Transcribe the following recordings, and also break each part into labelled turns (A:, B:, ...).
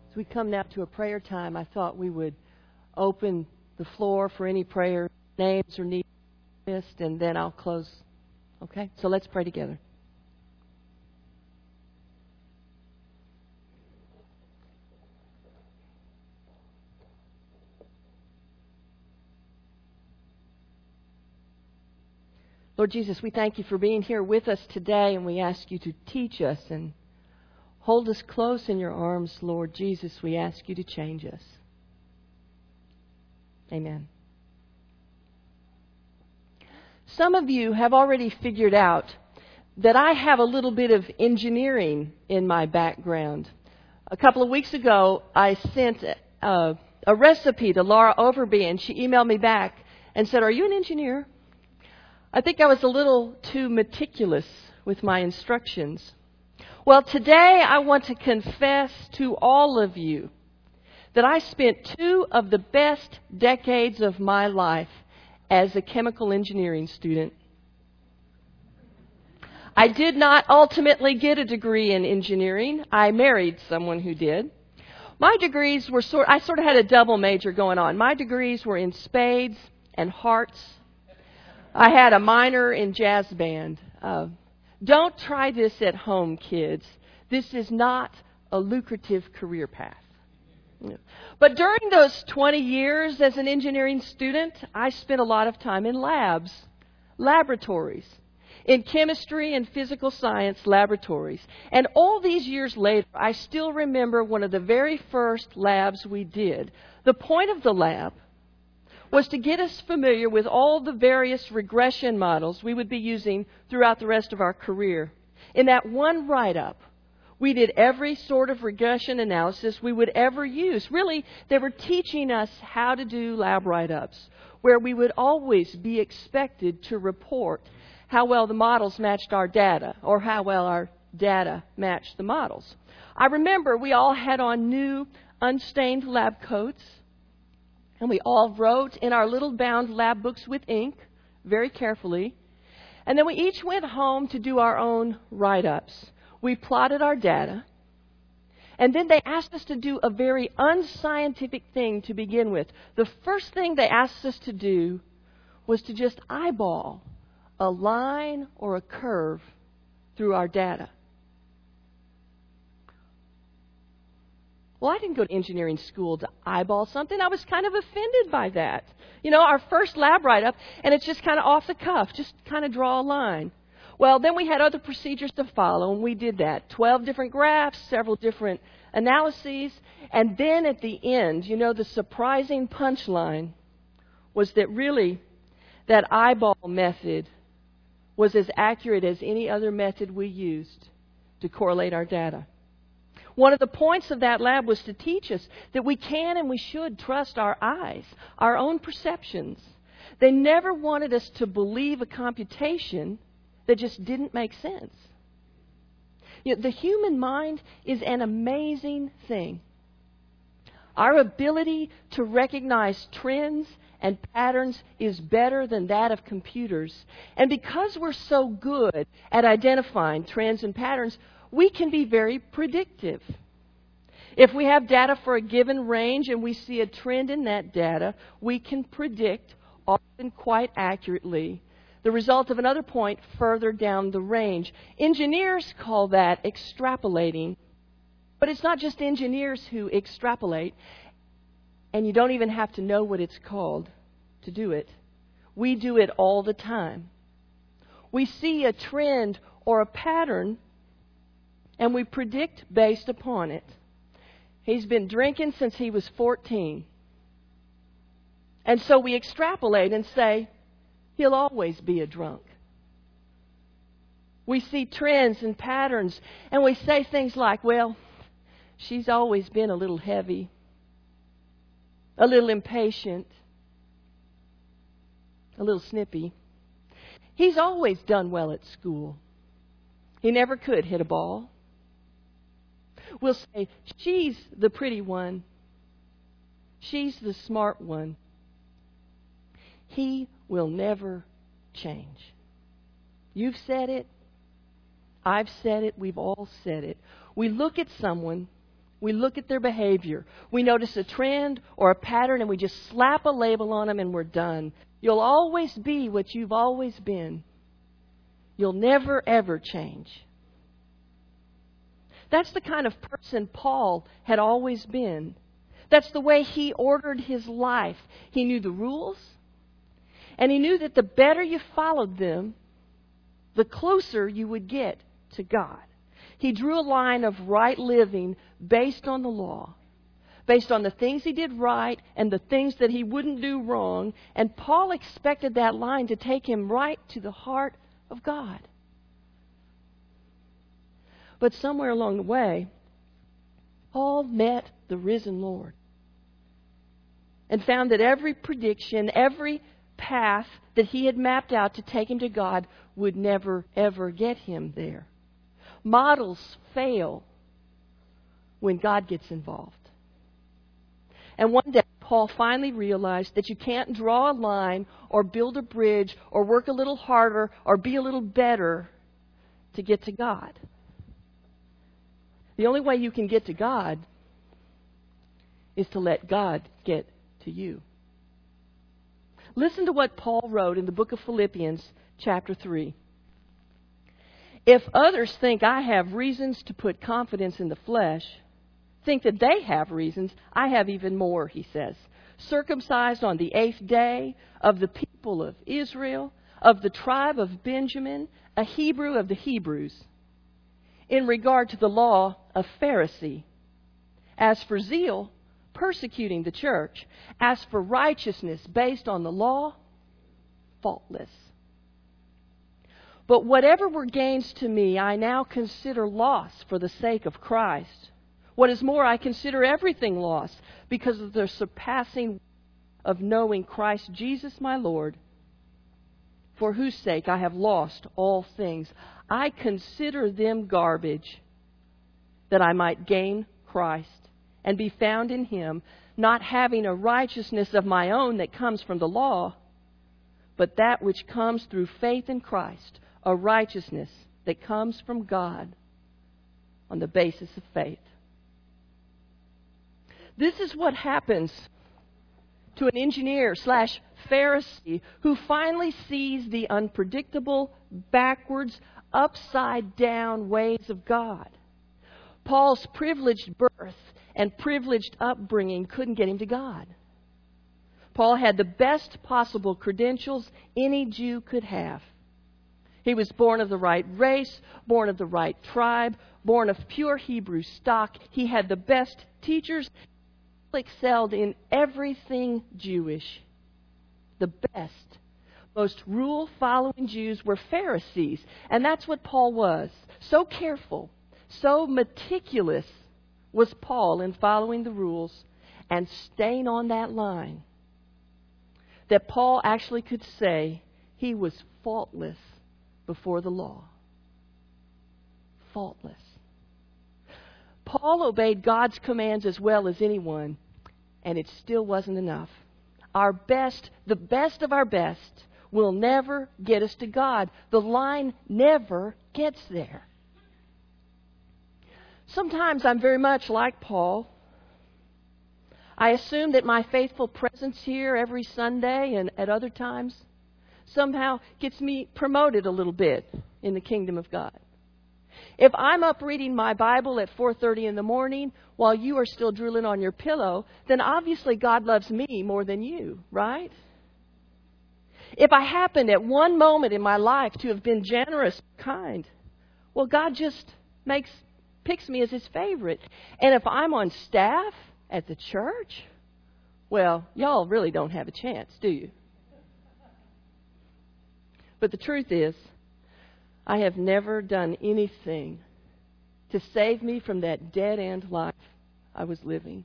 A: As we come now to a prayer time, I thought we would open the floor for any prayer names or needs, and then I'll close. Okay? So let's pray together. Lord Jesus, we thank you for being here with us today, and we ask you to teach us and hold us close in your arms, Lord Jesus. We ask you to change us. Amen. Some of you have already figured out that I have a little bit of engineering in my background. A couple of weeks ago, I sent a recipe to Laura Overby, and she emailed me back and said, "Are you an engineer?" I think I was a little too meticulous with my instructions. Well, today I want to confess to all of you that I spent 2 of the best decades of my life as a chemical engineering student. I did not ultimately get a degree in engineering. I married someone who did. My degrees were I sort of had a double major going on. My degrees were in spades and hearts. I had a minor in jazz band. Don't try this at home, kids. This is not a lucrative career path. But during those 20 years as an engineering student, I spent a lot of time in laboratories, in chemistry and physical science laboratories. And all these years later, I still remember one of the very first labs we did. The point of the lab was to get us familiar with all the various regression models we would be using throughout the rest of our career. In that one write-up, we did every sort of regression analysis we would ever use. Really, they were teaching us how to do lab write-ups, where we would always be expected to report how well the models matched our data, or how well our data matched the models. I remember we all had on new, unstained lab coats, and we all wrote in our little bound lab books with ink, very carefully. And then we each went home to do our own write-ups. We plotted our data. And then they asked us to do a very unscientific thing to begin with. The first thing they asked us to do was to just eyeball a line or a curve through our data. Well, I didn't go to engineering school to eyeball something. I was kind of offended by that. You know, our first lab write-up, and it's just kind of off the cuff, just kind of draw a line. Well, then we had other procedures to follow, and we did that. 12 different graphs, several different analyses, and then at the end, you know, the surprising punchline was that really that eyeball method was as accurate as any other method we used to correlate our data. One of the points of that lab was to teach us that we can and we should trust our eyes, our own perceptions. They never wanted us to believe a computation that just didn't make sense. You know, the human mind is an amazing thing. Our ability to recognize trends and patterns is better than that of computers. And because we're so good at identifying trends and patterns, we can be very predictive. If we have data for a given range and we see a trend in that data, we can predict, often quite accurately, the result of another point further down the range. Engineers call that extrapolating. But it's not just engineers who extrapolate, and you don't even have to know what it's called to do it. We do it all the time. We see a trend or a pattern, and we predict based upon it. He's been drinking since he was 14. And so we extrapolate and say, he'll always be a drunk. We see trends and patterns, and we say things like, well, she's always been a little heavy, a little impatient, a little snippy. He's always done well at school. He never could hit a ball. We'll say, she's the pretty one. She's the smart one. He will never change. You've said it. I've said it. We've all said it. We look at someone We look at their behavior. We notice a trend or a pattern and we just slap a label on them and we're done. You'll always be what you've always been. You'll never, ever change. That's the kind of person Paul had always been. That's the way he ordered his life. He knew the rules, and he knew that the better you followed them, the closer you would get to God. He drew a line of right living based on the law, based on the things he did right and the things that he wouldn't do wrong. And Paul expected that line to take him right to the heart of God. But somewhere along the way, Paul met the risen Lord and found that every prediction, every path that he had mapped out to take him to God would never, ever get him there. Models fail when God gets involved. And one day, Paul finally realized that you can't draw a line or build a bridge or work a little harder or be a little better to get to God. The only way you can get to God is to let God get to you. Listen to what Paul wrote in the book of Philippians, chapter 3. If others think I have reasons to put confidence in the flesh, think that they have reasons, I have even more, he says. Circumcised on the 8th day, of the people of Israel, of the tribe of Benjamin, a Hebrew of the Hebrews. In regard to the law, a Pharisee. As for zeal, persecuting the church. As for righteousness based on the law, faultless. But whatever were gains to me, I now consider loss for the sake of Christ. What is more, I consider everything loss because of the surpassing of knowing Christ Jesus my Lord, for whose sake I have lost all things. I consider them garbage, that I might gain Christ and be found in Him, not having a righteousness of my own that comes from the law, but that which comes through faith in Christ, a righteousness that comes from God on the basis of faith. This is what happens to an engineer / Pharisee who finally sees the unpredictable, backwards, upside down ways of God. Paul's privileged birth and privileged upbringing couldn't get him to God. Paul had the best possible credentials any Jew could have. He was born of the right race, born of the right tribe, born of pure Hebrew stock. He had the best teachers, excelled in everything Jewish. The best, most rule-following Jews were Pharisees, and that's what Paul was. So careful, so meticulous was Paul in following the rules and staying on that line that Paul actually could say he was faultless before the law. Faultless. Paul obeyed God's commands as well as anyone, and it still wasn't enough. Our best, the best of our best, will never get us to God. The line never gets there. Sometimes I'm very much like Paul. I assume that my faithful presence here every Sunday and at other times somehow gets me promoted a little bit in the kingdom of God. If I'm up reading my Bible at 4:30 in the morning while you are still drooling on your pillow, then obviously God loves me more than you, right? If I happen at one moment in my life to have been generous, kind, well, God just picks me as His favorite. And if I'm on staff at the church, well, y'all really don't have a chance, do you? But the truth is, I have never done anything to save me from that dead-end life I was living.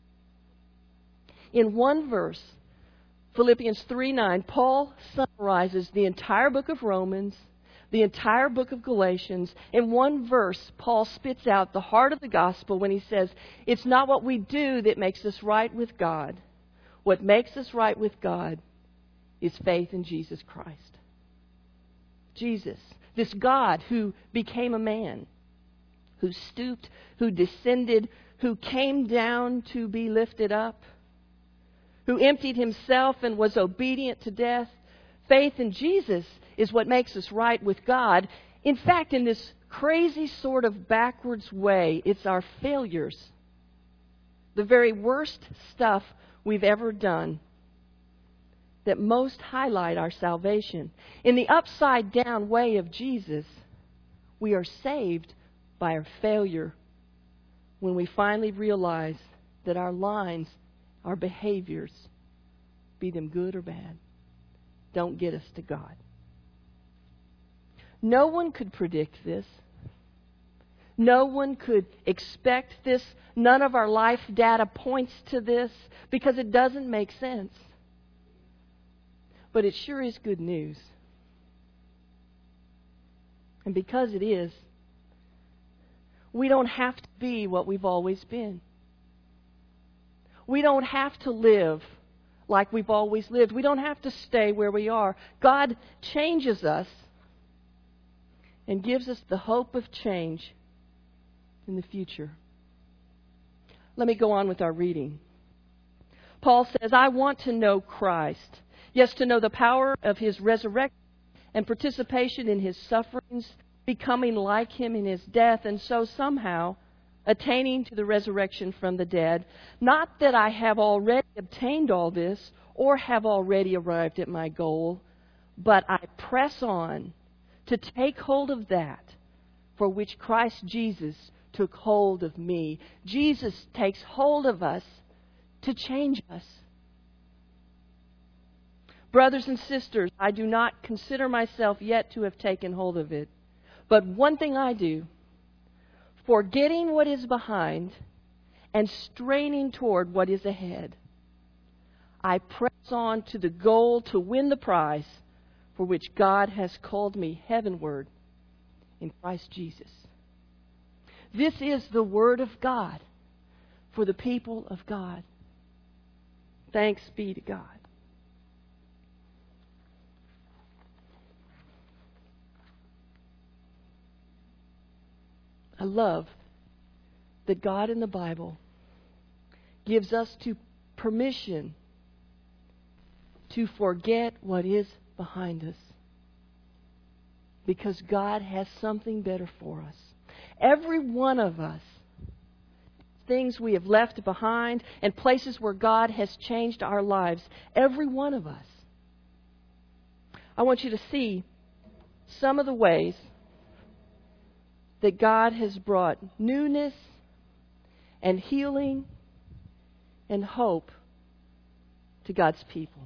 A: In one verse, Philippians 3:9, Paul summarizes the entire book of Romans, the entire book of Galatians. In one verse, Paul spits out the heart of the gospel when he says, it's not what we do that makes us right with God. What makes us right with God is faith in Jesus Christ. Jesus, this God who became a man, who stooped, who descended, who came down to be lifted up, who emptied himself and was obedient to death. Faith in Jesus is what makes us right with God. In fact, in this crazy sort of backwards way, it's our failures, the very worst stuff we've ever done, that most highlight our salvation. In the upside down way of Jesus, we are saved by our failure when we finally realize that our lines, our behaviors, be them good or bad, don't get us to God. No one could predict this. No one could expect this. None of our life data points to this because it doesn't make sense. But it sure is good news. And because it is, we don't have to be what we've always been. We don't have to live like we've always lived. We don't have to stay where we are. God changes us and gives us the hope of change in the future. Let me go on with our reading. Paul says, I want to know Christ. Yes, to know the power of His resurrection and participation in His sufferings, becoming like Him in His death, and so somehow attaining to the resurrection from the dead. Not that I have already obtained all this or have already arrived at my goal, but I press on to take hold of that for which Christ Jesus took hold of me. Jesus takes hold of us to change us. Brothers and sisters, I do not consider myself yet to have taken hold of it. But one thing I do, forgetting what is behind and straining toward what is ahead, I press on to the goal to win the prize for which God has called me heavenward in Christ Jesus. This is the Word of God for the people of God. Thanks be to God. I love that God in the Bible gives us permission to forget what is behind us, because God has something better for us. Every one of us, things we have left behind and places where God has changed our lives, every one of us. I want you to see some of the ways that God has brought newness and healing and hope to God's people.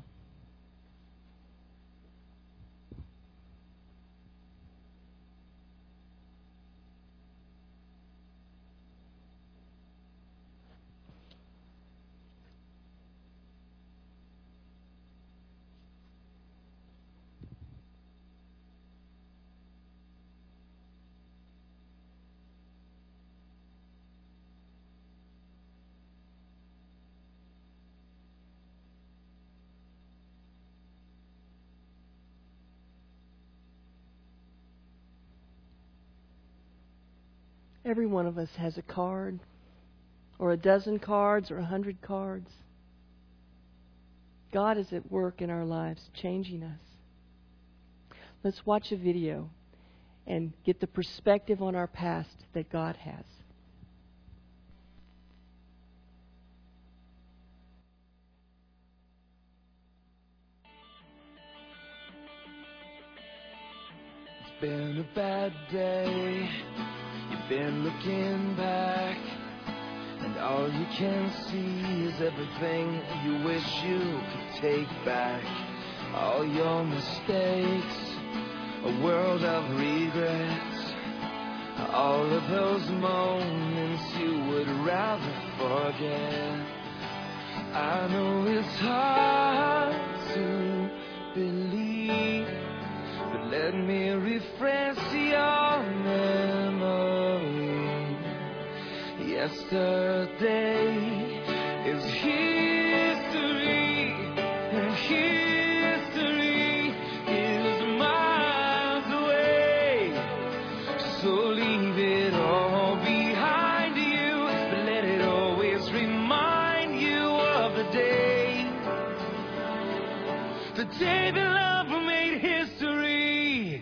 A: Every one of us has a card, or a dozen cards, or 100 cards. God is at work in our lives, changing us. Let's watch a video and get the perspective on our past that God has.
B: It's been a bad day. You've been looking back, and all you can see is everything you wish you could take back. All your mistakes, a world of regrets, all of those moments you would rather forget. I know it's hard to believe, but let me refresh your memory. Yesterday is history, and history is miles away. So leave it all behind you, but let it all the day that love made history.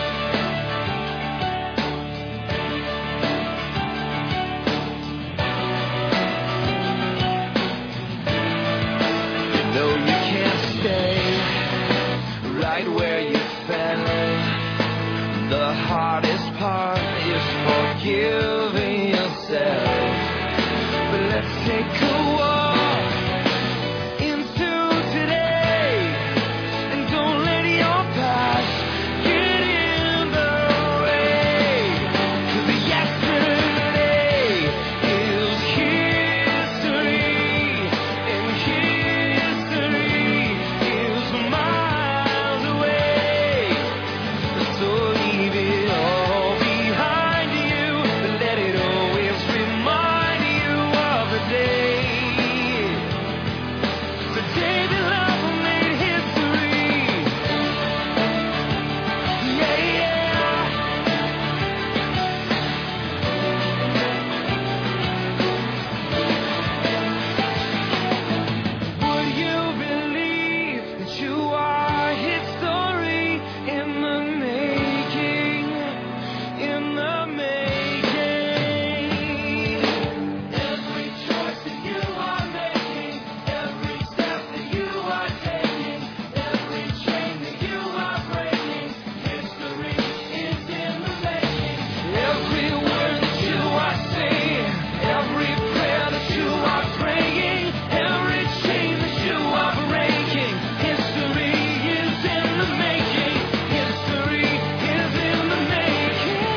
B: You know you can't stay right where you fell. The hardest part is forgiving yourself. But let's take a walk into today, and don't let your past get in the way. 'Cause yesterday is history, and history is miles away. So leave it all behind you, but let it always remind you of the day that love made history. Yeah, yeah. Would you believe that you are history in the making, in the making? Every choice that you are making, every step that you are taking, every chain that you are breaking, history is in the making. Every word that you are saying, every prayer that you are praying, every chain that you are breaking, history is in the making. History is in the making.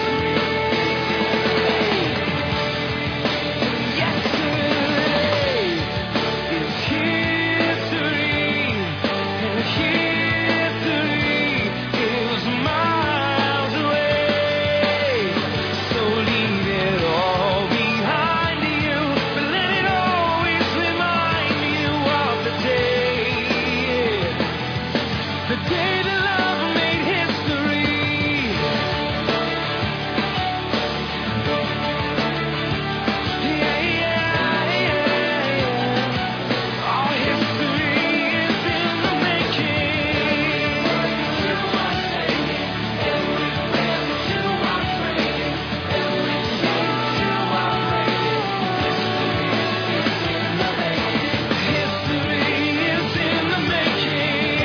B: Yesterday is history, and history is miles away. So leave it all behind you, but let it always remind you of the day that love made history. Yeah, yeah, yeah. All history is in the making. You are taking every breath that you are breaking, every chain that you are breaking. History is in the making.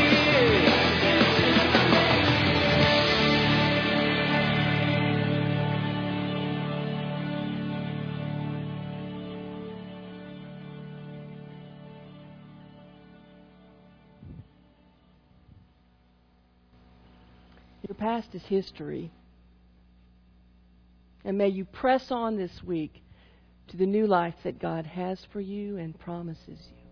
A: Your past is history. And may you press on this week to the new life that God has for you and promises you.